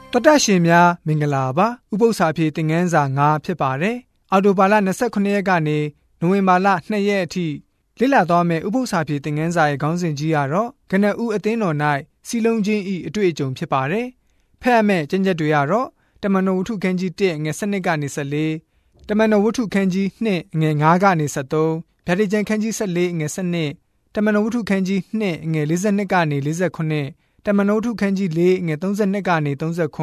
တော်တာရှင်များမင်္ဂလာပါဥပုသ္စာပြေသင်ခန်းစာ9ဖြစ်ပါတယ်အော်တိုဘာလ29ရက်ကနေနိုဝင်ဘာလ2ရက်အထိလေ့လာသွားမယ့်ဥပုသ္စာပြေသင်ခန်းစာရဲ့ခေါင်းစဉ်ကြီးကတော့ကနဦးအသင်းတော်၌စီလုံးချင်းဤအတွေ့အကြုံဖြစ်ပါတယ်ဖတ်ရမယ့်ကျမ်းချက်တွေကတော့တမန်တော်ဝတ္ထုခန်းကြီး1ငွေ7ကနေ14တမန်တော်ဝတ္ထုခန်းကြီး2ငွေ9ကနေ73ဗျာဒိတ်ကျမ်းခန်းကြီး14ငွေ7တမန်တော်ဝတ္ထုခန်းကြီး2ငွေ42ကနေ49တမန်တော်ဝတ္ထုခန်းကြီး4ငွေ32ကနေ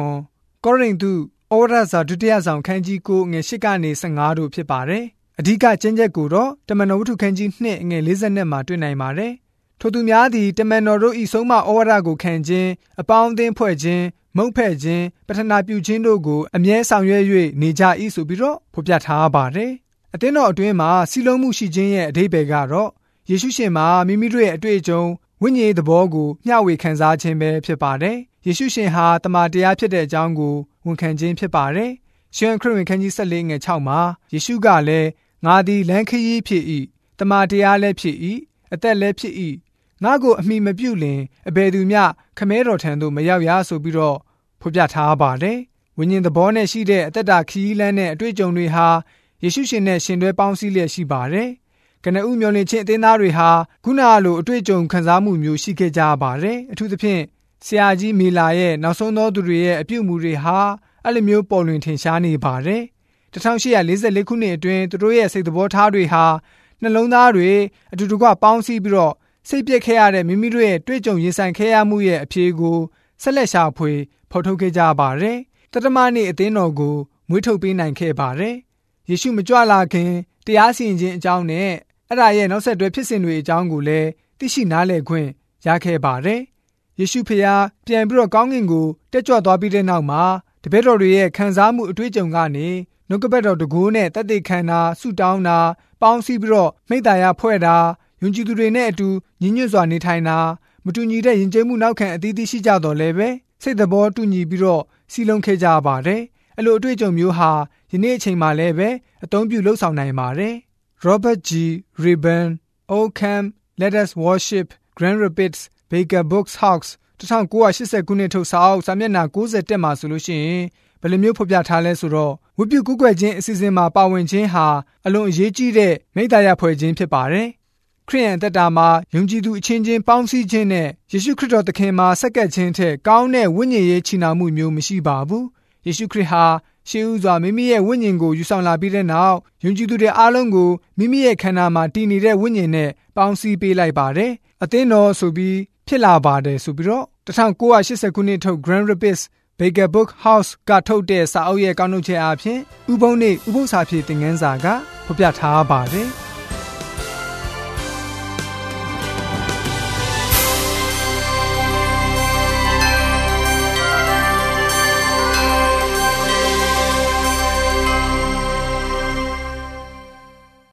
39ကောရိန္သုဩဝါဒစာဒုတိယဆောင်ခန်းကြီး9ငွေ8ကနေ15တို့ဖြစ်ပါတယ်အဓိကကျမ်းချက်ကိုတော့တမန်တော်ဝတ္ထုခန်းကြီး2ငွေ40မှာတွေ့နိုင်ပါတယ်ထိုသူများသည်တမန်တော်တို့၏ဆုံးမဩဝါဒကိုခံခြင်းအပေါင်းအသင်းဖွဲ့ခြင်းမုတ်ဖဲ့ခြင်းပထနာပြုခြင်းတို့ကိုအမြဲဆောင်ရွက်၍နေကြ၏ဆိုပြီးတော့ဖော်ပြထားပါတယ်အသင်းတော်အတွင်းမှာစီလုံးမှုရှိခြင်းရဲ့အဓိပ္ပာယ်ကတော့ယေရှုရှင်မှာမိမိတို့ရဲ့အတွေ့အကြုံဝိညာဉ်သဘောကိုမျှဝေခံစားခြင်းပဲဖြစ်ပါတယ်ယေရှုရှင်ဟာတမန်တရားဖြစ်တဲ့အကြောင်းကိုဝန်ခံခြင်းဖြစ်ပါတယ်ရှင်ခရစ်ဝင်ခန်းကြီး14ငွေ6မှာယေရှုကလည်းငါသည်လမ်းခရီးဖြစ်၏တမန်တရားလည်းဖြစ်၏အသက်လည်းဖြစ်၏ငါကိုအမိမပြုလင်အဘယ်သူမျှခမဲတော်ထံသို့မရောက်ရဆိုပြီးတော့ဖော်ပြထားပါတယ်ဝိညာဉ်သဘောနဲ့ရှိတဲ့အသက်တာခရီးလမ်းနဲ့အတွေ့အကြုံတွေဟာယေရှုရှင်နဲ့ရှင်တွဲပေါင်းစည်းလျက်ရှိပါတယ်ကနဦးမျောလင့်ခြင်းအသင်းသားတွေဟာခုနလိုအတွေ့အကြုံခံစားမှုမျိုးရှိခဲ့ကြပါတယ်အထူးသဖြင့်ဆရာကြီးမီလာရဲ့နောက်ဆုံးသောသူတွေရဲ့အပြုအမူတွေဟာအဲ့လိုမျိုးပေါ်လွင်ထင်ရှားနေပါတယ်1844ခုနှစ်အတွင်းသူတို့ရဲ့စိတ်သဘောထားတွေဟာနှလုံးသားတွေအတူတကွပေါင်းစည်းပြီးတော့စိတ်ပြည့်ခဲ့ရတဲ့မိမိတို့ရဲ့တွေ့ကြုံရင်ဆိုင်ခဲ့ရမှုရဲ့အဖြေကိုဆက်လက်ရှာဖွေဖော်ထုတ်ခဲ့ကြပါတယ်တတမနေ့အသင်းတော်ကိုမွေးထုတ်ပေးနိုင်ခဲ့ပါတယ်ယေရှုမကြွလာခင်တရားစီရင်ခြင်းအကြောင်းနဲ့အဲ့ဒါရဲ့နောက်ဆက်တွဲဖြစ်စဉ်တွေအကြောင်းကိုလည်းသိရှိနားလည်ခွင့်ရခဲ့ပါတယ်ယေရှုဖခင်ပြန်ပြီးတော့ကောင်းကင်ကိုတက်ကြွသွားပြီးတဲ့နောက်မှာတပည့်တော်တွေရဲ့ခံစားမှုအတွေ့အကြုံကနေနှုတ်ကပတ်တော်တကူနဲ့တသက်ခံတာဆုတောင်းတာပေါင်းစည်းပြီးတော့မိတ္တာရဖွဲ့တာယုံကြည်သူတွေနဲ့အတူညီညွတ်စွာနေထိုင်တာမတူညီတဲ့ယဉ်ကျေးမှုနောက်ခံအသီးသီးရှိကြတော်လဲပဲစိတ်သဘောတူညီပြီးတော့စီလုံးခဲ့ကြပါတယ်အဲ့လိုအတွေ့အကြုံမျိုးဟာယနေ့အချိန်မှာလည်းပဲအသုံးပြုလှုပ်ဆောင်နိုင်ပါတယ် Robert G. Reuben Occam Let Us Worship Grand Rapids Baker Books House 1980ခုနှစ်ထုတ်စာအုပ်စာမျက်နှာ61မှာဆိုလို့ရှိရင်ဘယ်လိုမျိုးဖော်ပြထားလဲဆိုတော့ဝိပုကူးကွယ်ခြင်းအစီအစဉ်မှာပါဝင်ခြင်းဟာအလွန်အရေးကြီးတဲ့မိတ္တရာဖွဲ့ခြင်းဖြစ်ပါတယ်ခရိယန်အသက်တာမှာယုံကြည်သူအချင်းချင်းပေါင်းစည်းခြင်းနဲ့ယေရှုခရစ်တော်သခင်မှာဆက်ကပ်ခြင်းထက်ကောင်းတဲ့ဝိညာဉ်ရေးချီနှောင်မှုမျိုးမရှိပါဘူးယေရှုခရစ်ဟာရှေးဥစွာမိမိရဲ့ဝိညာဉ်ကိုယူဆောင်လာပြီးတဲ့နောက်ယုံကြည်သူတွေအားလုံးကိုမိမိရဲ့ခန္ဓာမှာတည်နေတဲ့ဝိညာဉ်နဲ့ပေါင်းစည်းပေးလိုက်ပါတယ်အသင်းတော်ဆိုပြီးဖြစ်လာပါတယ်ဆိုပြီးတော့1980ခုနှစ်ထုတ် Grand Rapids Baker Book House ကထုတ်တဲ့စာအုပ်ရဲ့ကောက်နှုတ်ချက်အဖြစ်ဥပုံနေ့ဥပုသ္စာပြေသင်ခန်းစာကဖော်ပြထားပါတယ်